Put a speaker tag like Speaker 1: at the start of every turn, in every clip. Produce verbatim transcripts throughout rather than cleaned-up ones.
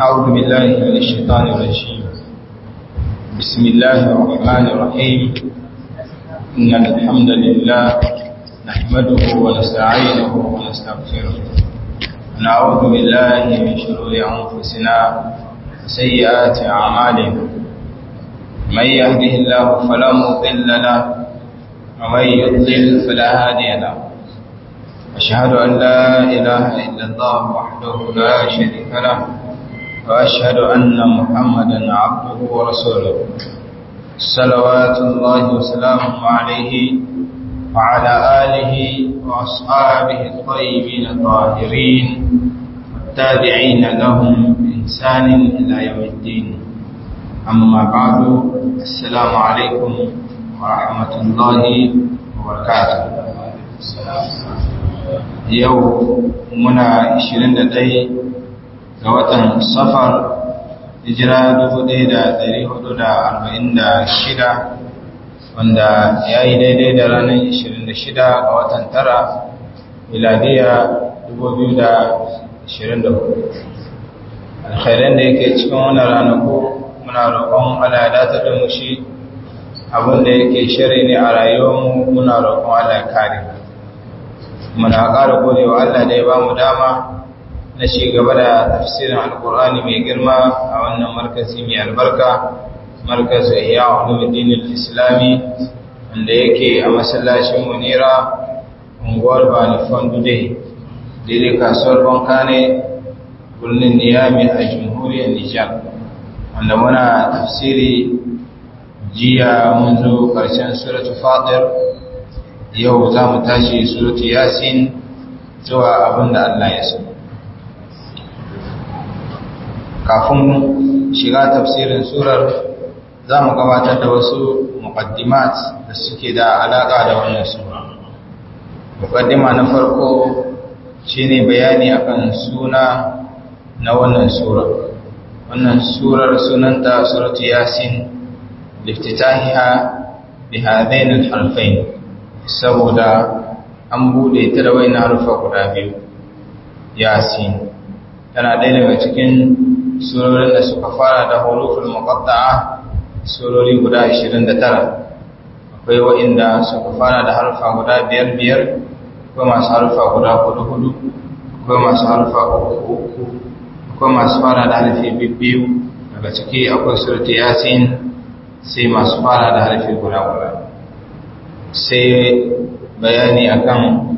Speaker 1: أعوذ بالله من الشيطان الرجيم. بسم الله الرحمن الرحيم. إن الحمد لله نحمده ونستعينه ونستغفره ونعوذ بالله من شرور أنفسنا وسيئات أعمالنا. من يهده الله فلا مضل له ومن يضلل فلا هادي له. أشهد أن لا إله إلا الله وحده لا شريك له وأشهد أن محمدا عبده ورسوله صلوات الله وسلامه عليه وعلى آله وأصحابه الطيبين الطاهرين والتابعين لهم بإحسان إلى يوم الدين. أما بعد، السلام عليكم ورحمة الله وبركاته. yau muna ishirin da ɗaya ga watan safar hijira dubu ɗaya da ɗari hudu da arba'in da shida, wanda ya yi daidai da ranar ishirin da shida ga watan tara miladiya dubu biyu da ashirin da hudu. alkhairan da yake cikin wannan ranaku muna roƙon Allah ya datar da mu shi, abin da yake shari ne a rayuwarmu muna roƙon Allah ya kare mu. muna ƙara gode wa Allah da ya ba mu dama na ci gaba da tafsirin alƙur'ani mai girma a wannan markazi mai albarka, markazu ihya ulumuddin al-islami, wanda yake a masallacin munira unguwar bani fondude daidai kasuwar bankane birnin niyami a jamhuriyar nijar, wanda muna tafsiri jiya mun zo ƙarshen suratul fatir. yau za mu tashi suratu yasin zuwa abinda Allah ya so. Kafin shiga tafsirin surar za mu gabatar da wasu muqaddimat da suke da alaƙa da wannan sura. Muqaddima na farko shine bayani akan suna na wannan sura. Wannan surar sunanta suratu yasin liftitahiha bi hadain al-harfain, saboda an bude ta da waina harufa guda biyu. yasin tana ɗaya daga cikin surorin da suka fara da huruful muqatta'a, surori guda ashirin da tara. akwai wa'inda suka fara da harufa guda biyar biyar, akwai masu harufa guda hudu hudu, akwai masu harufa uku uku, akwai masu fara da harfi biyu. daga ciki akwai suratu yasin, sai masu fara da harfi guda guda. sai bayani akan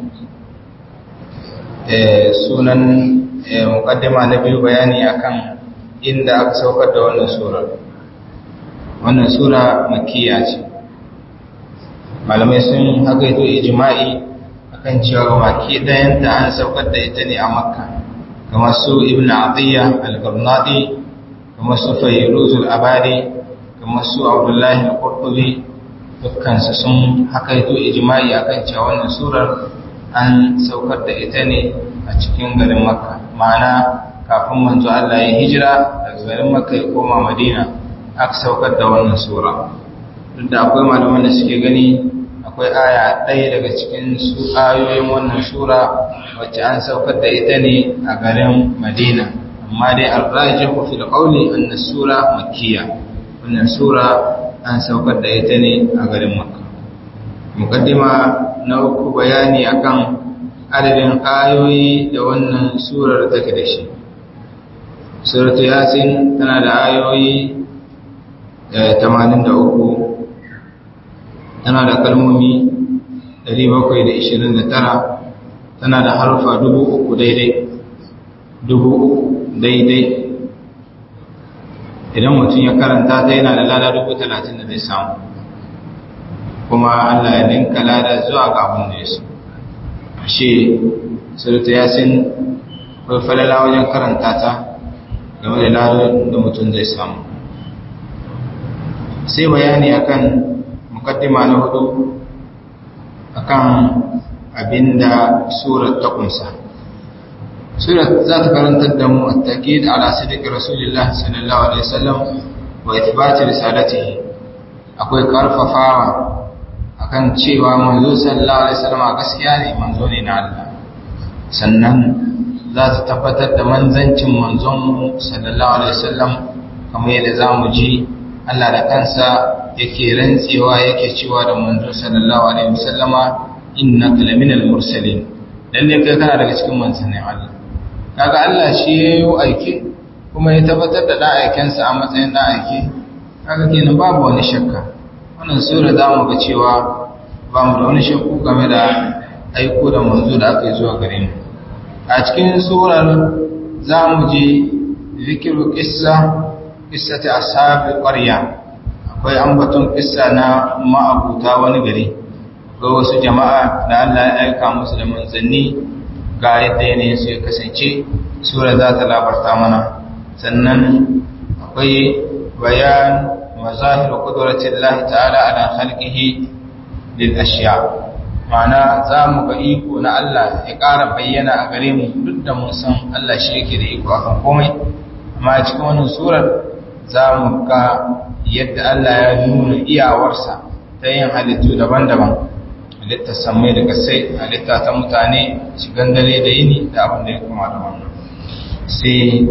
Speaker 1: sunan muqaddima na biyu, bayani akan inda aka saukar da wannan sura. wannan sura makkiya ce. malamai sun hakaito ijma'i akan cewa makki dayanta an saukar da ita ne a makka, kamar su ibn atiyya al-qarnadi, kamar su fayruz al-abadi, kamar su abdullahi al-qurtubi. dukkansu sun hakaito ijma'i akan cewa wannan surar an saukar da ita ne a cikin garin makka, ma'ana kafin manzo Allah ya hijira daga garin makka ya koma madina aka saukar da wannan sura. duk da akwai malaman da suke gani akwai aya ɗaya daga cikin su ayoyin wannan sura wacce an saukar da ita ne a garin madina, amma dai ar-rajihu fil qawli anna sura makkiyya. wannan sura an saukar da ita ne a garin makka. mukaddima na uku, bayani akan adadin ayoyi da wannan surar take da shi. suratu yasin tana da ayoyi tamanin da uku, tana da kalmomi ɗari bakwai da ishirin da tara, tana da harufa dubu uku daidai dubu uku daidai. idan mutum ya karanta ta yana da lada dubu talatin da zai samu, kuma Allah ya dinka lada zuwa ga abin da ya so. shi suratu yasin akwai falala wajen karanta ta game da lada da mutum zai samu. sai bayani akan mukaddima na hudu akan abinda surar ta kunsa. surat za ta karantar da mu at-ta'kid ala sidqi rasulillah sallallahu alaihi wasallam wa ithbat risalatihi. akwai karfafawa akan cewa manzo sallallahu alaihi wasallam gaskiya ne, manzo ne na Allah. sannan za su tabbatar da manzancin manzon sallallahu alaihi wasallam kamar yadda zamu ji Allah da kansa yake rantsewa yake cewa da manzon sallallahu alaihi wasallama innaka laminal mursalin lalle kai kana daga cikin manzannin Allah kaga Allah shi yayi aiki kuma ya tabbatar da dan aikensa a matsayin dan aiki kaga kenan babu wani shakka wannan sura zamu ga cewa ba mu da wani shakku game da aiko da manzo da aka yi zuwa gare mu a cikin surar zamu ji zikiru qissa qissati ashabi qarya akwai ambaton qissa na ma'abuta wani gari akwai wasu jama'a da Allah ya aika musu da manzanni ga yadda yanayin su ya kasance sura za ta labarta mana sannan akwai bayan mazahir qudratillahi ta'ala ala khalqihi lil ashiya ma'ana za mu ga iko na Allah ya ƙara bayyana a gare mu duk da mun san Allah shi yake da iko akan komai amma cikin wannan surar za mu ga yadda Allah ya nuna iyawarsa ta yin halittu daban-daban halittar samai da kasai halitta ta mutane shigan dare da yini da abin da ya kama da wannan sai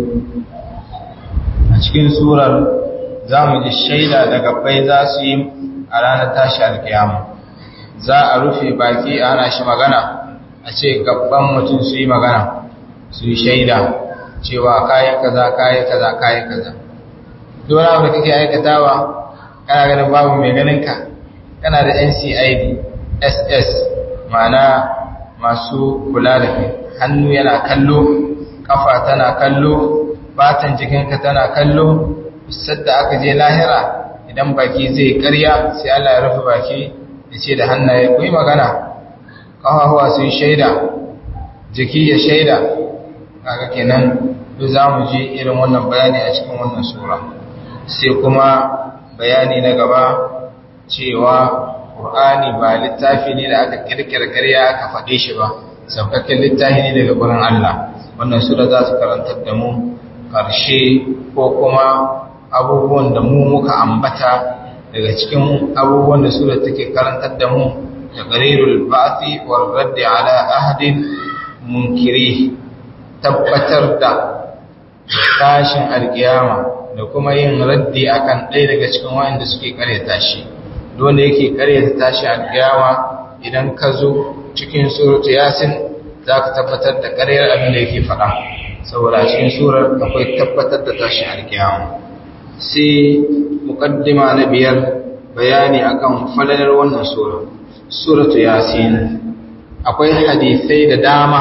Speaker 1: a cikin surar za mu ji shaida da gabbai za su yi a ranar tashi alkiyama za a rufe baki ana shi magana a ce gabban mutum su yi magana su yi shaida cewa kayi kaza kayi kaza kayi kaza dole abu da kake aikatawa kana ganin babu mai ganinka kana da N C I D S S ma'ana masu kula da kai hannu yana kallo kafa tana kallo batan jikinka tana kallo sadda aka je lahira idan baki zai karya sai Allah ya rufe baki ya ce da hannaye ku yi magana kafafuwa su yi shaida jiki ya shaida kaga kenan duk za mu ji irin wannan bayani a cikin wannan sura sai kuma bayani na gaba cewa Qur'ani ba littafi ne da aka kirkira ƙarya aka faɗe shi ba saukakken littafi ne daga gurin Allah wannan sura za su karantar da mu ƙarshe ko kuma abubuwan da mu muka ambata daga cikin abubuwan da sura take karantar da mu taqrirul ba'thi wal radd ala ahadin munkiri tabbatar da tashin alkiyama da kuma yin raddi akan ɗaya daga cikin wanda suke karyata shi wanda yake karyata tashi alkiyama idan ka zo cikin suratu yasin zaka tabbatar da karyar abin da yake faɗa saboda cikin surar akwai tabbatar da tashi alkiyama sai muqaddima na biyar bayani akan falalar wannan sura suratu yasin akwai hadisai da dama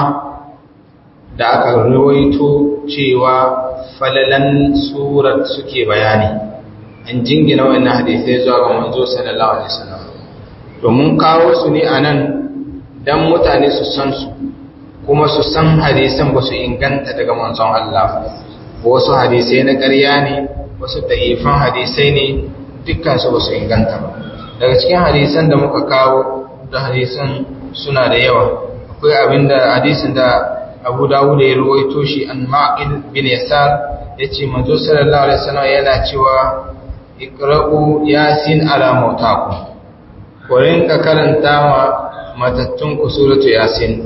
Speaker 1: da aka rawaito cewa falalan surar suke bayani an jingina wannan hadisai zuwa ga manzo sallallahu alaihi wasallam to mun kawo su ne anan dan mutane su san su kuma su san hadisan ba su inganta daga manzon Allah wasu hadisai na ƙarya ne wasu da'ifan hadisai ne dukkan su ba su inganta ba daga cikin hadisan da muka kawo da hadisan suna da yawa akwai abinda hadisin da Abu Dawud ya ruwaito shi an Ma'il bin Yasar yace manzo sallallahu alaihi wasallam yana cewa iqra'u yasin ala mautakum ku rinka karantawa matattun ku suratu yasin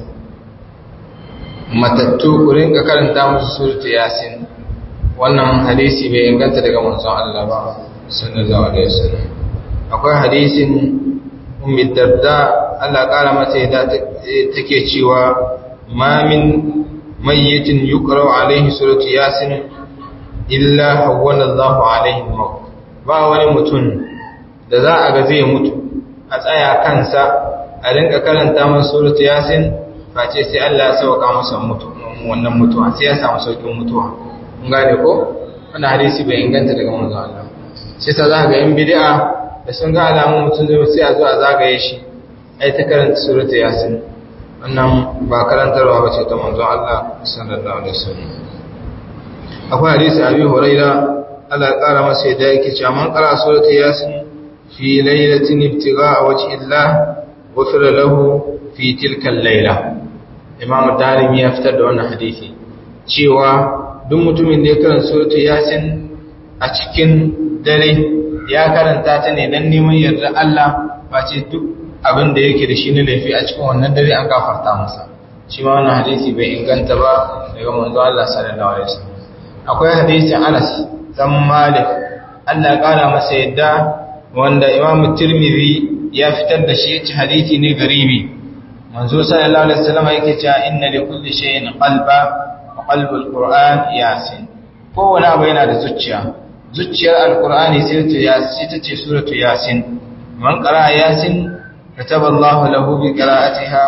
Speaker 1: matattu ku rinka karanta musu suratu yasin wannan hadisi bai inganta daga manzon Allah ba sallallahu alaihi wasallam akwai hadisin ummi darda Allah kara mata da take cewa ma min mayyitin yuqra'u alaihi suratu yasin illa hawwana Allahu alaihi al-maut ba wani mutum da za a ga zai mutu a tsaya kansa a rinka karanta masa suratu yasin face sai Allah ya sauka masa mutu wannan mutuwa sai ya samu saukin mutuwa kun gane ko wannan hadisi bai inganta daga manzon Allah sai sa za ga yan bid'a da sun ga alamun mutum zai sai a zo a zagaye shi ai ta karanta suratu yasin wannan ba karantarwa ba ce ta manzon Allah sallallahu alaihi wasallam akwai hadisi Abi Hurairah Allah ya kara masa yadda yake cewa man qara suratu yasin fi lailatin ibtigha'a wajhi Allah ghufira lahu fi tilka al-laila Imam Darimi ya fitar da wannan hadisi cewa duk mutumin da ya karanta suratu yasin a cikin dare ya karanta ta ne dan neman yarda Allah face duk abin da yake da shi ne laifi a cikin wannan dare an gafarta masa shi ma wannan hadisi bai inganta ba daga manzo Allah sallallahu alaihi wasallam. Akwai hadisin Anas dan Malik Allah ya kara masa yadda wanda Imam Tirmidhi ya fitar da shi yace hadisi ne garibi. Manzo sallallahu alaihi wasallam yake cewa inna li kulli shay'in qalba wa qalbul qur'an yasin. Kowane abu yana da zuciya. Zuciyar alqur'ani sai ta yasin ta ce suratu yasin. Man qara yasin kataba Allahu lahu bi qira'atiha.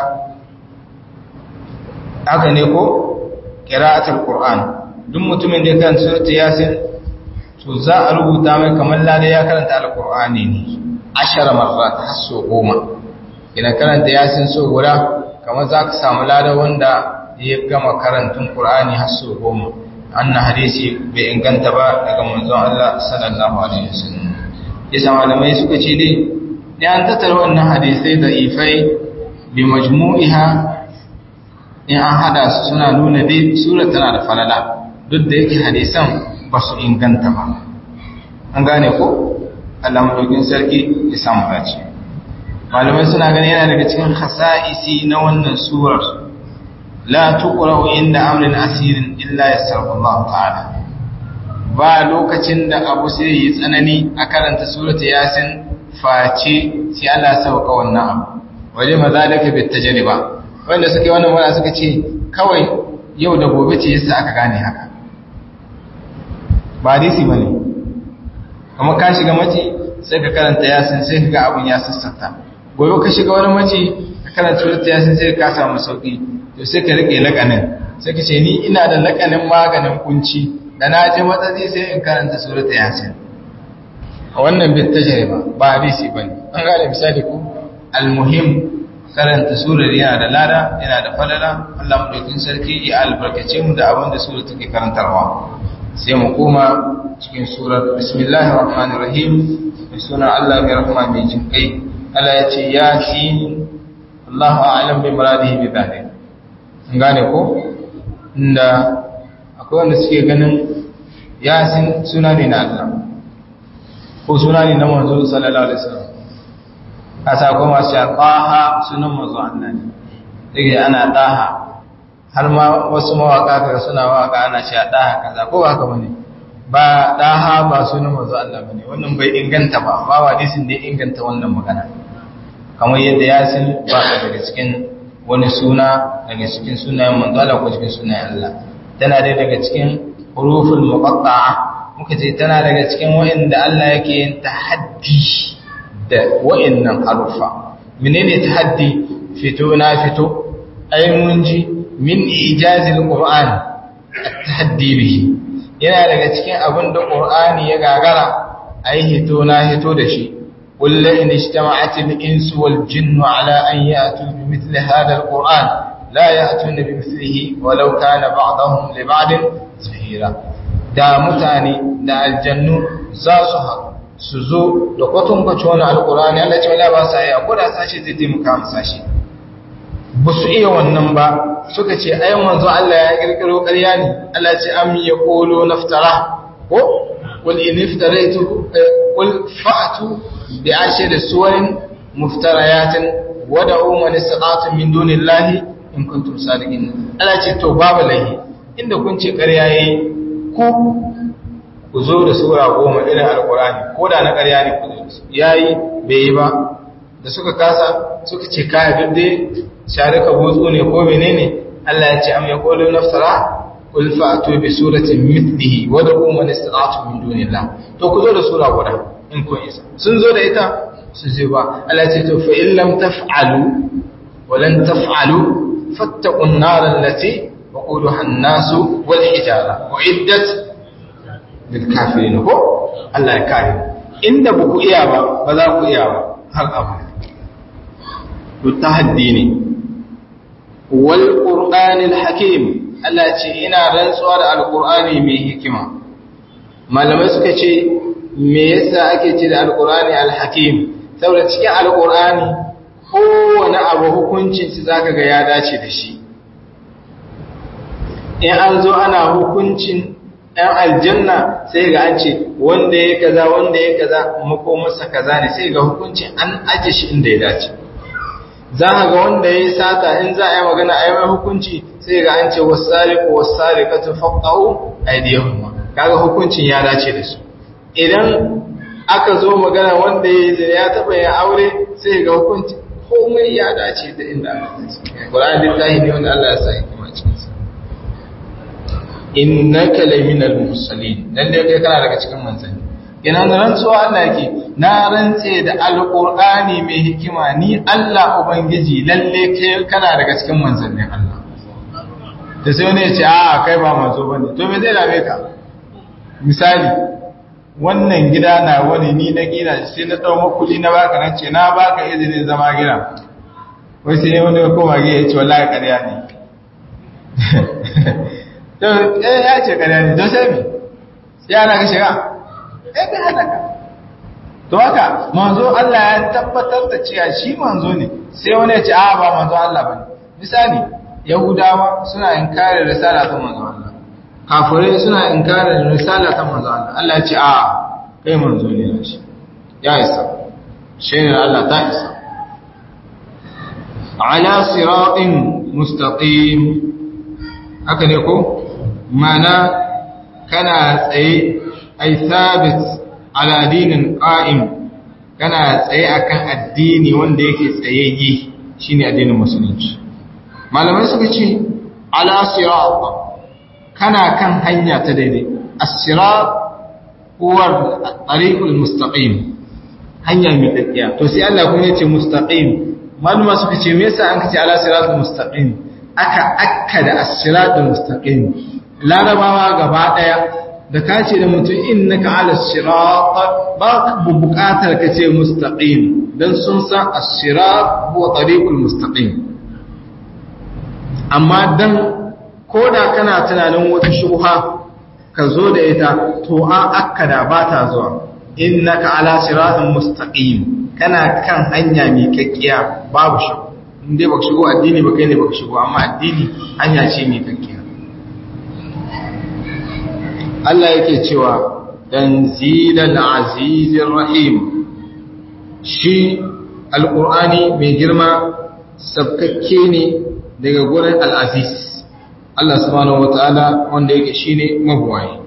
Speaker 1: Haka ne ko qira'atul qur'an. Duk mutumin da kan suratu yasin to za a rubuta mai kamar lada ya karanta alqur'ani ne ashara marrat har so goma. Idan karanta yasin so guda kamar za ka samu lada wanda ya gama karantun qur'ani har so goma. Annan hadisi bai inganta ba daga manzon Allah sallallahu alaihi wasallam. Yasa malamai suka ce dai da an tattara wannan hadisai da ifai bi majmu'iha in an hada su suna nuna dai sura tana da falala duk da yake hadisan ba su inganta ba. An gane ko Allah madaukin sarki ya samu dace. Malamai suna gani yana daga cikin khasa'isi na wannan surar la tuqra'u inda amrin asirin illa yassarahu Allah ta'ala. Ba lokacin da abu sai yi tsanani a karanta surata yasin face sai Allah ya sauka wannan abu. Waje mazalika bit tajriba. Wanda suke wannan wala suka ce kawai yau da gobe ce yasa aka gane haka. Ba hadisi bane. Kuma ka shiga mace sai ka karanta yasin sai ka ga abun ya sassata. Gobe ka shiga wani mace ka karanta surata yasin sai ka samu sauki. To sai ka rike lakanin. Sai ka ce ni ina da lakanin maganin kunci da na je matsatsi sai in karanta surata yasin. Wannan bit tajriba ba hadisi bane. An ga misali ku almuhim karanta surar yana da lada yana da falala. Allah madaukakin sarki ya albarkace mu da abin da surar take karantarwa. Sai mu koma cikin surar bismillahir rahmanir rahim. Sunan Allah mai rahma mai jinkai. Allah ya ce yasin Allahu a'lam bi muradihi bi dhalik. An gane ko inda akwai wanda suke ganin yasin suna ne na Allah ko suna ne na manzo sallallahu alaihi wasallam. Kasa kuma sai taha sunan manzo Allah ne. Dake ana taha har ma wasu mawaka kaga suna waka ana cewa taha kaza ko haka bane. Ba taha ba sunan manzo Allah bane. Wannan bai inganta ba. Ba hadisin da ya inganta wannan magana. Kamar yadda yasin ba daga cikin wani suna daga cikin sunayen manzo Allah ko cikin sunayen Allah. Tana dai daga cikin huruful muqatta'a. Muka ce tana daga cikin wa'inda Allah yake yin tahaddi da wa'innan harufa. Menene tahaddi? Fito na fito. Ai mun ji min ijazil Qur'an at-tahaddi bihi. Yana daga cikin abin da Qur'ani ya gagara ai hito na hito da shi. قل إن اجتمعت الإنس والجن على أن يأتوا بمثل هذا القرآن لا يأتون بمثله ولو كان بعضهم لبعض ظهيرا. دا متاني دا الجنة زاسها سزو لقطن بچون القرآن الله تعالى باسا يقول أساشي زي مكام ساشي بس إيه والنبا suka ce ai manzo Allah ya kirkiro ƙarya ne. Allah ce am yaqulu naftara ko qul in iftaraitu qul fa'tu bi ashri suwarin muftariyatin wad'u man istata'tum min dunillahi in kuntum sadiqin. Allah ce to babu lahi inda kun ce ƙarya yayi ku ku zo da sura goma irin alqur'ani ko da na ƙarya ne ku zo da su yayi bai yi ba. Da suka kasa suka ce kai dudde sharika butsu ne ko menene. Allah ya ce am yaqulu naftara qul fa'tu bi suratin mithlihi wad'u man istata'tum min dunillah. To ku zo da sura guda in kun isa. Sun zo da ita su je ba. Allah ya ce to fa in lam taf'alu wa lan taf'alu fattaqun nar allati waquduha an-nasu wal hijara uiddat lil kafirin. Ko Allah ya kare. Inda ba ku iya ba ba za ku iya ba har abada. To tahaddi ne. Wal qur'anil hakim. Allah ce ina rantsuwa da alqur'ani mai hikima. Malamai suka ce me yasa ake ce da alqur'ani alhakim? Saboda cikin alqur'ani kowane abu hukuncin shi zaka ga ya dace da shi. In an zo ana hukuncin ɗan aljanna sai ga an ce wanda ya kaza wanda ya kaza makomarsa kaza ne sai ga hukuncin an aje shi inda ya dace. za ka ga wanda ya yi sata in za a yi magana a yi mai hukunci sai ga an ce wasariku wasarikatu faqta'u aydiyahum kaga hukuncin ya dace da su. Idan aka zo magana wanda ya yi zina ya taba yin aure sai ga hukunci komai ya dace da inda aka dace. Qur'ani lillahi ne wanda Allah ya sa hikima cikin sa. Innaka laminal mursalin lalle kai kana daga cikin manzanni. Ina da rantsuwa Allah yake na rantse da alqur'ani mai hikima ni Allah ubangiji lalle kai kana daga cikin manzannin Allah. Da sai wani ya ce a kai ba manzo bane to me zai dame ka? Misali wannan gida na wani ni na gina sai na dau makuli na baka nan ce na baka izinin zama gida. Wai sai wani ya koma ga ya ce wallahi ƙarya ne. To eh ya ce ƙarya ne don sai me? Sai ana ga shiga eh bai halaka. To haka manzo Allah ya tabbatar da cewa shi manzo ne sai wani ya ce a ba manzo Allah bane. Misali Yahudawa suna inkarin risala ta manzo Allah. Kafirai suna inkarin risala ta manzo Allah. Allah ya ce a kai manzo ne na shi. Ya isa. Shirin Allah ta isa. Ala siratin mustaqim. Haka ne ko? Mana kana tsaye ay thabit ala dinin qa'im. Kana tsaye akan addini wanda yake tsayayye shine addinin musulunci. Malamai suka ce ala sirat kana kan hanya ta daidai. As-sirat huwa at-tariqul mustaqim. Hanya mai daddiya. To sai Allah kuma yace mustaqim. Malama suka ce me yasa an kace ala siratul mustaqim? Aka akkada as-siratul mustaqim. Larabawa gaba daya da kace da mutum innaka ala sirat ba buƙatar kace mustaqim dan sun san as-sirat huwa tariqul mustaqim. Amma dan koda kana tunanin wata shubha ka zo da ita to an akkada ba ta zuwa innaka ala siratin mustaqim kana kan hanya mai kakkiya babu shi inde baka shigo addini ba kai ne baka shigo amma addini hanya ce mai kakkiya. Allah yake cewa tanzilal azizir rahim shi alqur'ani mai girma sabkakke ne daga gurin al-aziz Allah subhanahu wataala wanda yake shine mabuwayi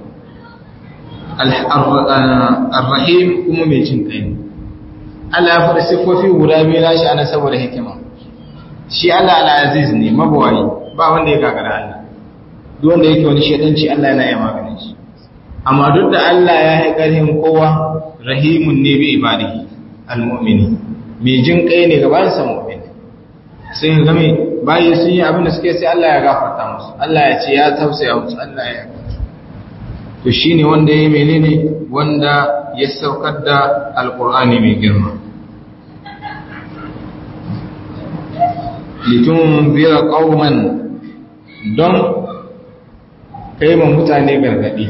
Speaker 1: al-rahim kuma mai jin kai Allah ya faɗa sifofi guda biyu nashi ana saboda hikima shi Allah al-aziz ne mabuwayi ba wanda ya gagara Allah duk wanda yake wani shedanci Allah yana yi maganin shi amma duk da Allah ya yi ƙarfin kowa rahimun ne bi ibadihi al-mu'mini mai jin kai ne gaban sa mu'mini sai ga mai bayi sun yi abin da suke sai Allah ya gafarta musu Allah ya ce ya tausaya musu Allah ya to shine wanda yayi menene wanda ya saukar da alqur'ani mai girma litun bira qauman don kai ma mutane gargadi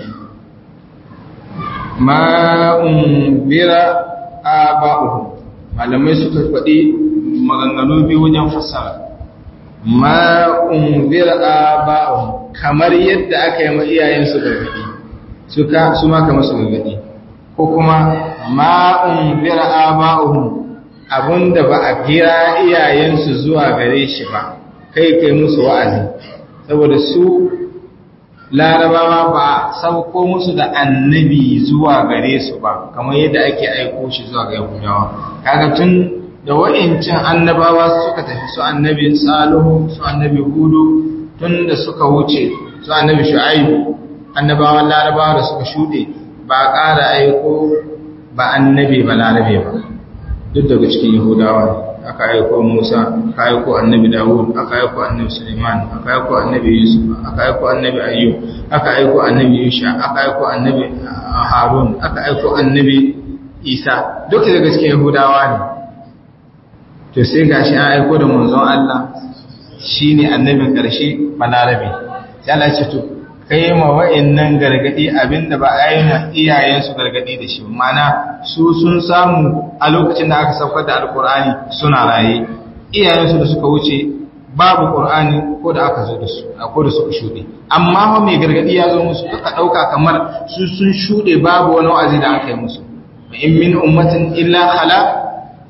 Speaker 1: ma unbira aba'uhum malamai suka faɗi maganganu biyu wajen fassara ma unbira aba'uhum kamar yadda aka yi ma iyayensu gargadi suka su ma kamar su gargadi ko kuma ma unbira aba'uhum abunda ba a gira iyayensu zuwa gare shi ba kai kai musu wa'azi saboda su larabawa ba sauko musu da annabi zuwa gare su ba kamar yadda ake aiko shi zuwa ga yahudawa kaga tun da wa'incin annabawa suka tafi su annabi salihu su annabi hudu tun da suka wuce su annabi shu'aibu annabawan larabawa da suka shuɗe ba ƙara aiko ba annabi ba larabe ba duk daga cikin yahudawa aka aiko Musa aka aiko annabi Dawud aka aiko annabi Suleiman aka aiko annabi Yusuf aka aiko annabi Ayyub aka aiko annabi Yusha aka aiko annabi Harun aka aiko annabi Isa duk daga cikin yahudawa ne to sai gashi an aiko da manzon Allah shine annabin karshe balarabe sai Allah ya ce to kai ma wa'annan gargadi abinda ba ayyana iyayensu gargadi da shi mana su sun samu a lokacin da aka saukar da alkur'ani suna raye iyayensu da suka wuce babu qur'ani ko da aka zo da su ko da suka shude amma fa mai gargadi ya zo musu duka dauka kamar su sun shude babu wani wa'azi da aka yi musu in min ummatin illa khala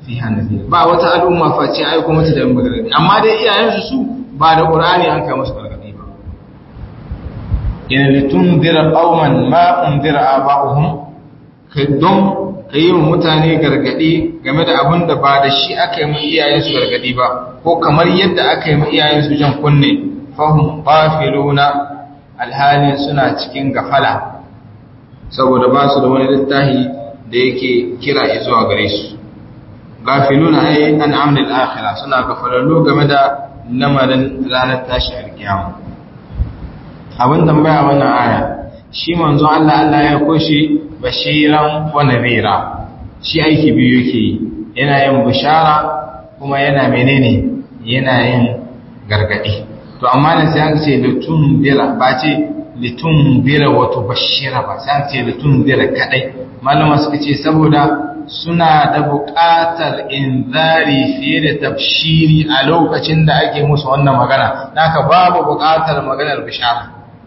Speaker 1: fiha nadhir ba wata al'umma face aiko mata da gargadi amma dai iyayensu su ba da qur'ani an kai musu gargadi ba in litunzira qauman ma unzira aba'uhum kai don kai wa mutane gargadi game da abin da ba da shi aka yi mu iyayensu gargadi ba ko kamar yadda aka yi mu iyayensu jan kunne fahum ghafiluna alhalin suna cikin gafala saboda ba su da wani littafi da yake kira zuwa gare su gafiluna ay an amril akhirah suna gafalallu game da lamarin ranar tashi alkiyama abin tambaya wannan aya shi manzo Allah Allah ya koshi bashiran wa nadhira shi aiki biyu yake yana yin bishara kuma yana menene yana yin gargadi to amma ne sai an ce litun bira ba ce litun bira wato bashira ba sai an ce litun bira kadai malama suka ce saboda suna da buƙatar inzari fiye da tafshiri a lokacin da ake musu wannan magana naka babu buƙatar maganar bishara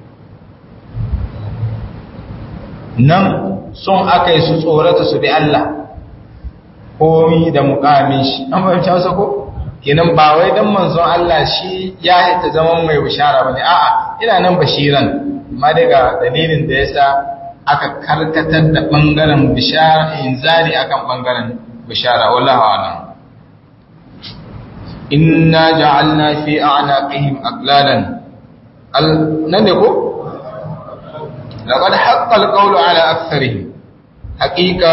Speaker 1: nan sun aka yi su tsorata su bi Allah komi da mukamin shi an fahimci hausa ko kenan ba wai dan manzon Allah shi ya hita zaman mai bishara bane a'a ina nan bashiran amma daga dalilin da yasa aka karkatar da bangaren bishara inzari akan bangaren bishara wallahi a'lam inna ja'alna fi a'naqihim aqlalan al nan ne ko laqad haqqa al-qawlu ala aktharihim haqiqa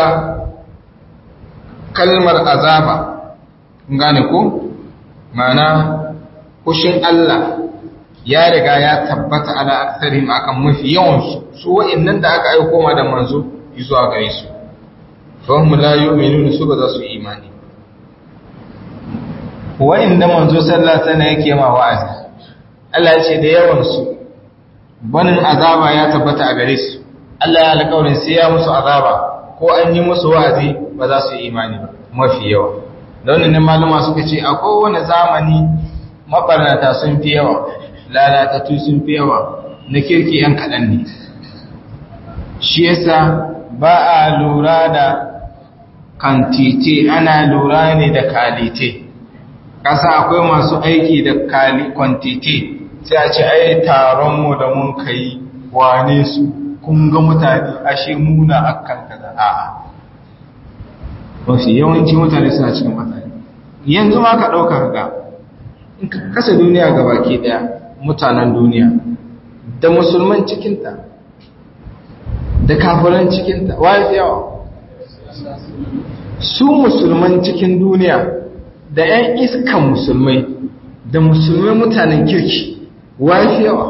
Speaker 1: kalmar azaba gane ko mana kushin Allah ya riga ya tabbata ala aktharihim akan mafi yawan su su wa'annan da aka aika koma da manzo zuwa gare su fa hum la yu'minuna su ba za su imani wa'anda manzo sallallahu alaihi wasallam yake ma wa'azi Allah ya ce da yawan su banin azaba ya tabbata a gare su Allah ya alƙawarin sai ya musu azaba ko an yi musu wa'azi ba za su yi imani ba mafi yawa don ne malama suka ce a kowane zamani mabarnata sun fi yawa lalatattu sun fi yawa na kirki yan kaɗan ne shi yasa ba a lura da kantite ana lura ne da kalite kasa akwai masu aiki da kwantite sai a ce ai taron mu da mun kai wane su kun ga mutane ashe muna akan kaza a'a wasu yawanci mutane suna cikin mutane yanzu ma ka ɗauka ga in ka kasa duniya ga baki ɗaya mutanen duniya da musulman cikinta da kafiran cikinta waye yawa su musulman cikin duniya da 'yan iskan musulmai da musulmai mutanen kirki waye yawa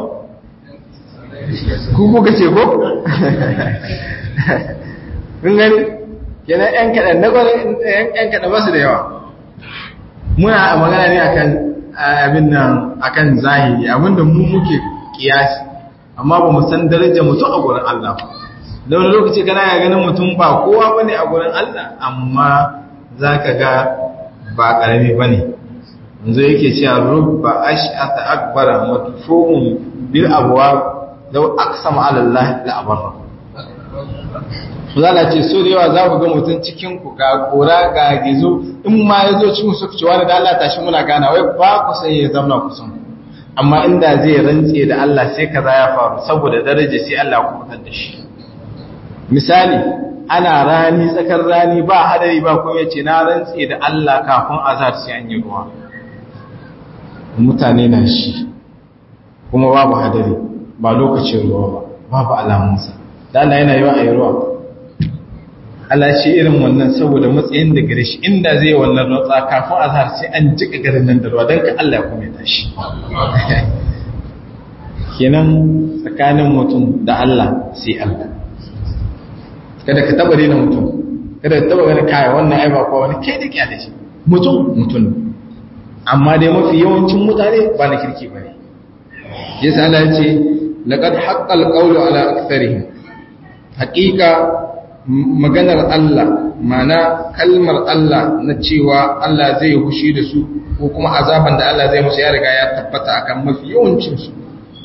Speaker 1: ku kuka ce ko? kun gani kenan 'yan kaɗan na ƙwarai 'yan kaɗan ba su da yawa muna magana ne akan abin nan akan zahiri abinda mu muke kiyasi amma ba mu san darajar mutum a gurin Allah da wani lokaci kana ya ganin mutum ba kowa bane a gurin Allah amma zaka ga ba karami bane yanzu yake cewa rubba ash'ata akbara madfuun bil abwab law aqsama ala Allah la abarra Zala ce so da yawa za ku ga mutum cikin ku ga kora ga gizo in ma ya zo cikin su cewa da Allah tashi muna gana wai ba ku sai ya zama ku san amma inda zai rantse da Allah sai kaza ya faru saboda daraja sai Allah ku fitar da shi misali ana rani tsakar rani ba hadari ba kuma yace na rantse da Allah kafin azhar sai an yi ruwa mutane na shi kuma babu hadari ba lokacin ruwa ba babu alamunsa da Allah yana yi wa ayi ruwa Allah ce irin wannan saboda matsayin da gare shi inda zai wannan rotsa kafin azhar sai an jika garin nan da ruwa don ka Allah ya kuma tashi kenan tsakanin mutum da Allah sai Allah kada ka taba rena mutum kada ka taba gani kai wannan ai ba ko wani kai da kyale shi mutum mutum amma dai mafi yawancin mutane ba na kirki bane yasa Allah ya ce laqad haqqal qawlu ala aktharihim haqiqa maganar Allah mana kalmar Allah na cewa Allah zai hushi da su ko kuma azaban da Allah zai musu ya riga ya tabbata akan mafi yawancin su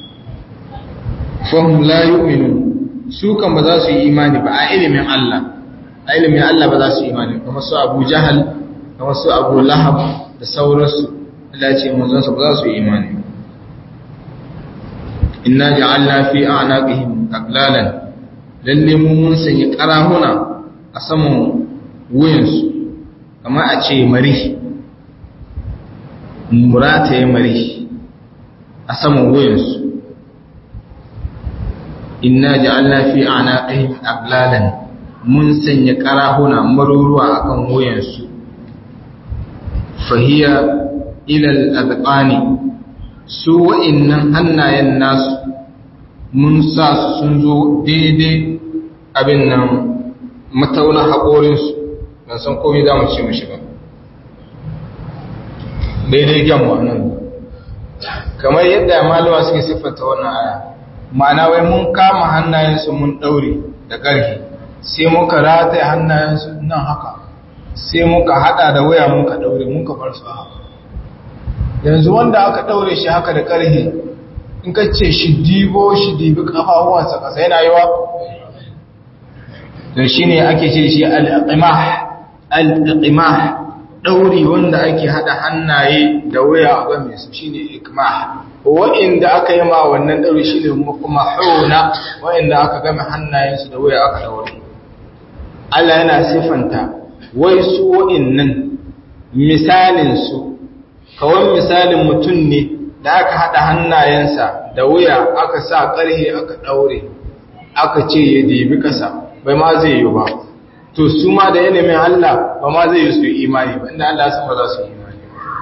Speaker 1: fahum la yu'minun su kan ba za su yi imani ba a ilimin Allah a ilimin Allah ba za su yi imani kuma su Abu Jahal kamar su Abu Lahab da sauransu Allah ce manzon sa ba za su yi imani inna ja'alna fi a'naqihim aqlalan lalle mu mun sanya karahuna a saman wuyansu kamar a ce mari murata ya mari a saman wuyansu inna ja'alna fi a'naqihim aqlalan mun sanya karahuna maruruwa akan wuyansu fahiya ila al-adqani su wa'innan hannayen nasu mun sa su sun zo daidai abin nan mataunan haƙorinsu don san komai za mu ce mashi ba daidai gyanwa nan kamar yadda malama suke siffanta wannan aya ma'ana wai mun kama hannayensu mun ɗaure da ƙarfi sai muka rataye hannayensu nan haka sai muka haɗa da waya muka ɗaure muka bar su haka yanzu wanda aka ɗaure shi haka da ƙarfi in ka ce shi dibo shi dibi ƙafafuwansa ƙasa yana yi wa to shi ne ake ce shi al'imah al'imah ɗauri wanda ake haɗa hannaye da waya a game su shi ne ikmah wa'inda aka yi ma wannan ɗauri shi ne makumahuna wa'inda aka game hannayensu da waya aka ɗauri Allah yana siffanta wai su wa'innan misalinsu kawai misalin mutum ne da aka haɗa hannayensa da wuya aka sa ƙarhe aka ɗaure aka ce ya dibi ƙasa bai ma zai yi ba to su ma da yanayin Allah ba ma zai yi su yi imani ba inda Allah sun ba za su yi imani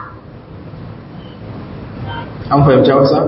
Speaker 1: an fahimci wasa?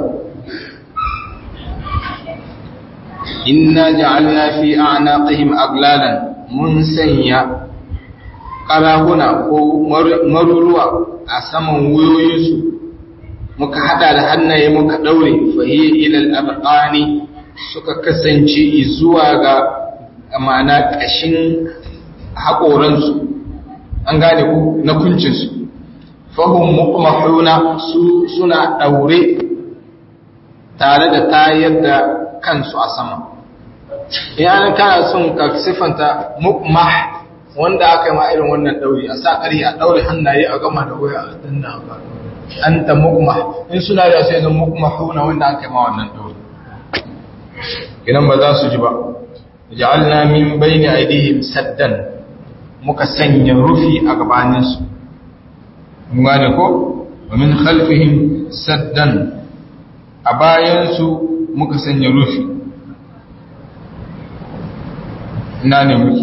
Speaker 1: inna ja'alna fi a'naqihim aglalan mun sanya ƙarahuna ko maruruwa a saman wuyoyinsu muka hada da hannaye muka daure fahiya ilal abqani suka kasance zuwa ga ma'ana kashin haƙoransu an gane ku na kuncinsu fahum muqmahuna su suna daure tare da tayar da kansu a sama idan kana son ka sifanta muqmah wanda aka yi ma irin wannan dauri a sa ƙari a daure hannaye a gama da waya a danna ba an ta mukma in suna da sai zan mukma huna wanda aka yi ma wannan dauri idan ba za su ji ba ja'alna min bayni aydihim saddan muka sanya rufi a gabanin su mun gane ko wa min khalfihim saddan a bayan su muka sanya rufi ina ne muke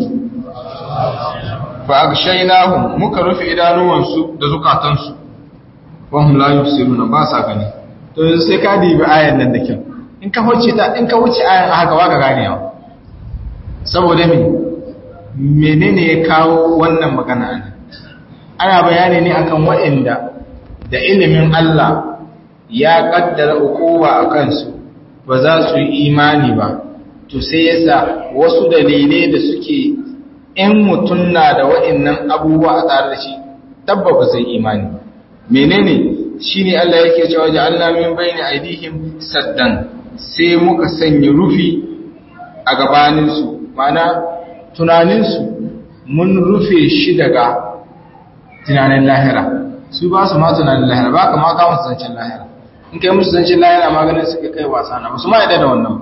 Speaker 1: fa agshaynahum muka rufe idanuwansu da zukatansu wahum la yusiruna ba sa gani to yanzu sai ka dibi ayan nan da kyau in ka wuce ta in ka wuce ayan haka ba ka gane ba saboda me menene ya kawo wannan magana ne ana bayani ne akan waɗanda da ilimin Allah ya kaddara hukuma akan su ba za su yi imani ba to sai yasa wasu dalilai da suke in mutum na da wa'innan abubuwa a tare da shi tabba ba zai imani menene shine Allah yake cewa ja'alna min bayni aydihim saddan sai muka sanya rufi a gabanin su mana tunanin su mun rufe shi daga tunanin lahira su ba su ma tunanin lahira ba ka ma ka musu zancen lahira in kai musu zancen lahira maganin suke kai wasa na musu ma yadda da wannan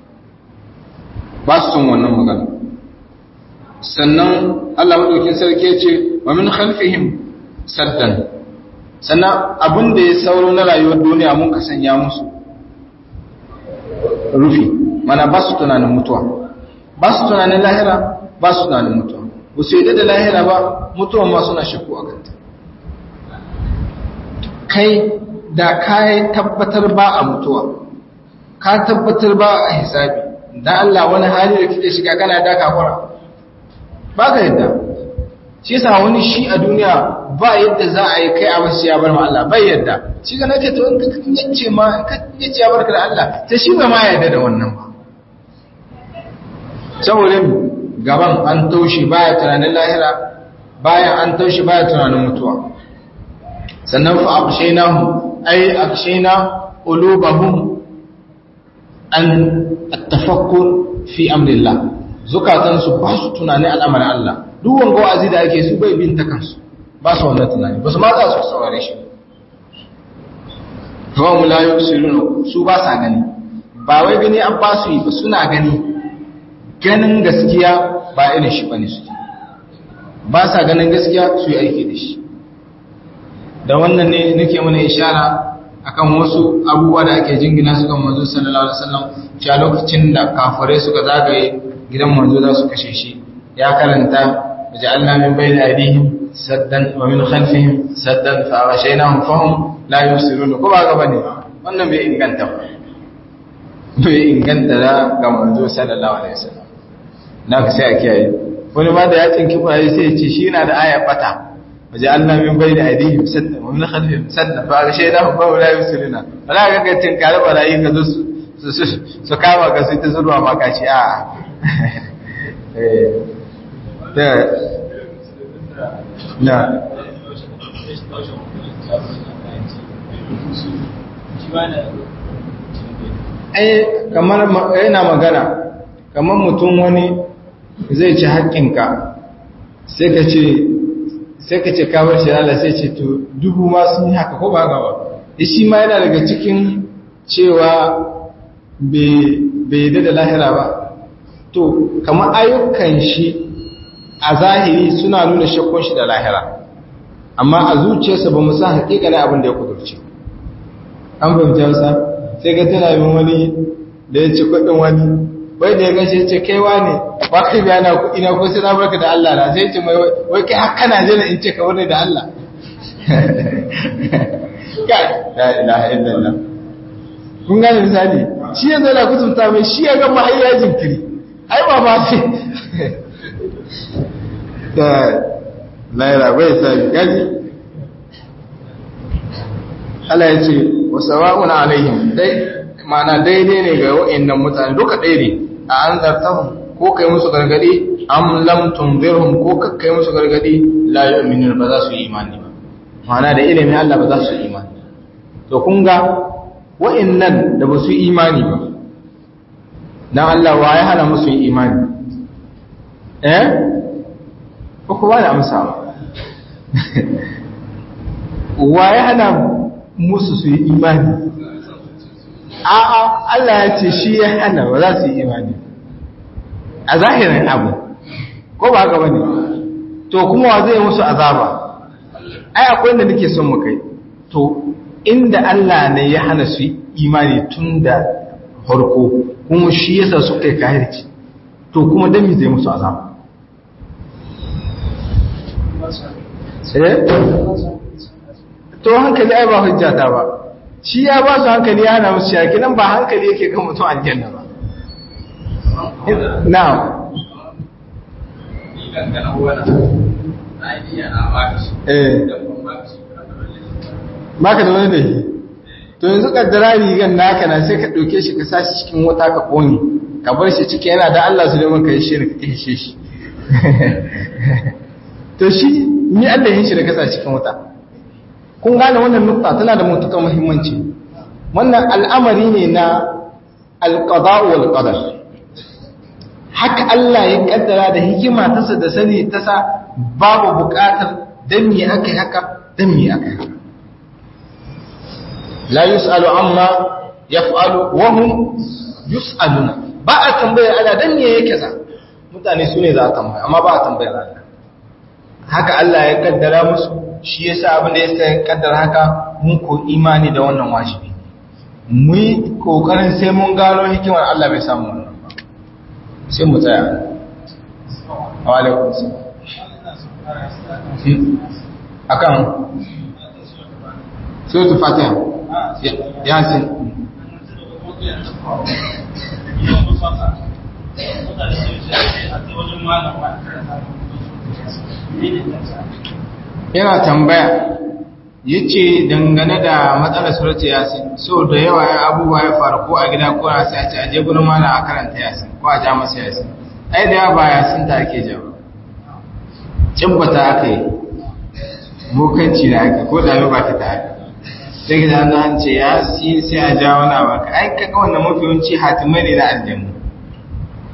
Speaker 1: ba su son wannan magana sannan Allah madaukin sarki ce wa min khalfihim saddan sannan abin da ya sauro na rayuwar duniya mun ka sanya musu rufi mana ba su tunanin mutuwa ba su tunanin lahira ba su tunanin mutuwa ba su yadda da lahira ba mutuwa ma suna shakku a kanta kai da ka tabbatar ba a mutuwa ka tabbatar ba a hisabi dan Allah wani hali da kike shiga kana da kafara ba ka yadda shi yasa wani shi a duniya ba yadda za a yi kai a wasu ya bar ma Allah bai yadda shi ga nake to in ka yace ma ka yace ya barka da Allah sai shi ba ma yadda da wannan ba saboda gaban an taushi baya tunanin lahira bayan an taushi baya tunanin mutuwa sannan fa abshaynahu ay akshayna qulubahum an at-tafakkur fi amrillah zukatansu ba su tunani al'amarin Allah duk wanga wa'azi da ake su bai bin ta kansu ba su wannan tunani ba su ma za su saurare shi kuma mu la yusiruna su ba sa gani ba wai gani an ba su yi ba suna gani ganin gaskiya ba irin shi bane su ba sa ganin gaskiya su yi aiki da shi da wannan ne nake mana ishara akan wasu abubuwa da ake jingina su kan manzo sallallahu alaihi wasallam cewa lokacin da kafirai suka zagaye gidan manzo za su kashe shi ya karanta ja'alna min bayni aydihim saddan wa min khalfihim saddan fa aghshaynahum fahum la yusirun ko ba ga bane wannan bai inganta ba bai inganta da ga manzo sallallahu alaihi wasallam naka sai a kiyaye wani ma da ya tsinki kwaye sai ya ce shi yana da aya bata waja'alna min bayni aydihim saddan wa min khalfihim saddan fa aghshaynahum fahum la yusirun wala ga ga tin kare barayi ka zo su su kama ka sai ta zurwa maka shi a eh da na ai kamar yana magana kamar mutum wani zai ci haƙƙinka sai ka ce sai ka ce kawar shi Allah sai ce to dubu ma sun yi haka ko ba gaba shi ma yana daga cikin cewa bai da lahira ba to kamar ayyukan shi a zahiri suna nuna shakkun shi da lahira amma a zuciyarsa ba mu san hakikanin abin da ya kudurce an fahimta wasa sai ga tana yin wani da ya ci kudin wani wai da ya gashi ya ce kaiwa ne ba kai biya na kudi na ko sai na barka da Allah na sai ce mai wai kai haka na jira in ce ka wani da Allah kai la ilaha illallah kun gane misali shi ya zai na kutunta mai shi ya gama hayya jinkiri ai ba ba sai da laira bai sai gaji Allah ya ce wa sawa'un alaihim dai ma'ana daidai ne ga wa'annan mutane duka ɗaya ne a an zartahum ko kai musu gargadi am lam tunzirhum ko kai musu gargadi la yu'minun ba za su yi imani ba ma'ana da ilimin Allah ba za su yi imani to kun ga wa'annan da ba su yi imani ba dan Allah wa ya hana musu yi imani eh ko kuma da amsa ba wa ya hana musu su yi imani a'a Allah ya ce shi ya hana ba za su yi imani a zahirin abu ko ba haka bane to kuma wa zai musu azaba ai akwai inda nake son mu kai to inda Allah ne ya hana su imani tun da farko kuma shi yasa su kai kahirci to kuma dan me zai musu azaba eh to hankali ai ba hujja ta ba shi ya ba su hankali ya hana musu shaki nan ba hankali yake kan mutum aljanna ba na'am eh maka da wani da shi to yanzu kaddara rigan naka na sai ka dauke shi ka sashi cikin wata ka kone ka bar shi ciki yana da Allah su neman ka yi shi ka kishe shi to shi ni Allah yin shi da kasa cikin wata kun gane wannan nukta tana da mutukar muhimmanci wannan al'amari ne na alqada wal qadar haka Allah ya kaddara da hikima tasa da sani tasa babu bukatar dan me akai haka dan me akai haka la yusalu amma yaf'alu wa hum yusaluna ba a tambaya Allah dan me yake sa mutane sune za a tambaya amma ba a tambaya Allah haka Allah ya kaddara musu shi yasa abin da yasa kaddara haka mun ko imani da wannan wajibi mu yi kokarin sai mun gano hikimar Allah bai samu wannan ba sai mu tsaya wa alaikum salam akan suratul fatiha yasin yana tambaya yace dangane da matsalar suratul yasin so da yawa ya abubuwa ya faru ko a gida ko a sai a ce aje gurin mallam a karanta yasin ko a ja masa yasin ai da yawa ba yasin ta ake jawo cibbata akai mokanci da ake ko da ba ta ta sai ga dan an ce yasin sai a ja wani abu ai kaga wannan mafiyanci hatimai ne na aljanna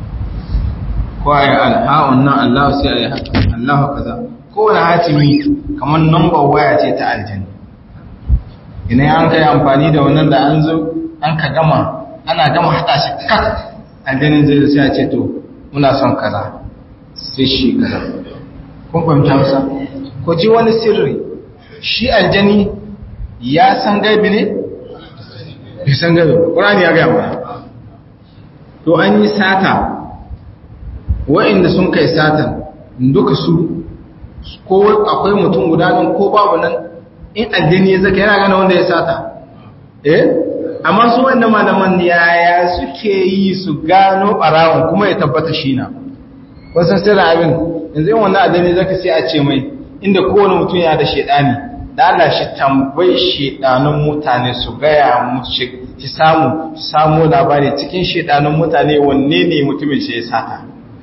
Speaker 1: ko ayi alha'un nan Allah sai ayi haka Allah kaza ko wani hatimi kamar number waya ce ta aljani. Idan an kai amfani da wannan da an zo an ka gama ana gama hada shi kak aljanin zai sai ya ce to muna son kaza sai shi kaza. Kun fahimta masa ko ji wani sirri shi aljani ya san gaibi ne bai san gaibi Qur'ani ya ga mana to an yi sata wa'inda sun kai satan duka su ko akwai mutum guda nan ko babu nan in aljani ya zaka yana gane wanda ya sata eh amma su wannan malaman yaya suke yi su gano barawon kuma ya tabbata shi na wasan sirrin abin yanzu yin wannan aljani zaka sai a ce mai inda kowane mutum ya da shedani da Allah shi tambayi shedanun mutane su gaya mu shi samu samu labari cikin shedanun mutane wanne ne mutumin shi ya sata